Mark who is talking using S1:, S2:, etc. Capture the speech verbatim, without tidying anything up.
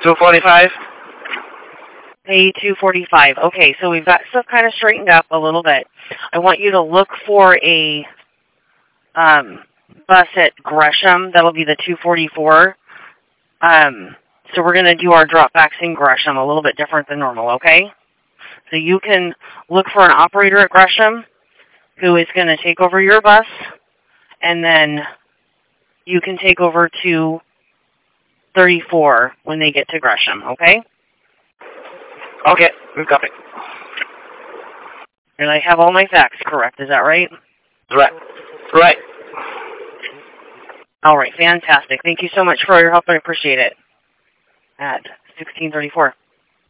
S1: two forty-five.
S2: A two forty-five. Okay, so we've got stuff kind of straightened up a little bit. I want you to look for a um, bus at Gresham. That'll be the two forty-four. Um, so we're going to do our dropbacks in Gresham a little bit different than normal, okay? So you can look for an operator at Gresham who is going to take over your bus, and then you can take over to thirty-four when they get to Gresham, okay?
S1: Okay, we copy.
S2: And I have all my facts correct, is that right?
S1: Right. Right.
S2: All right, fantastic. Thank you so much for your help. I appreciate it. At sixteen thirty-four.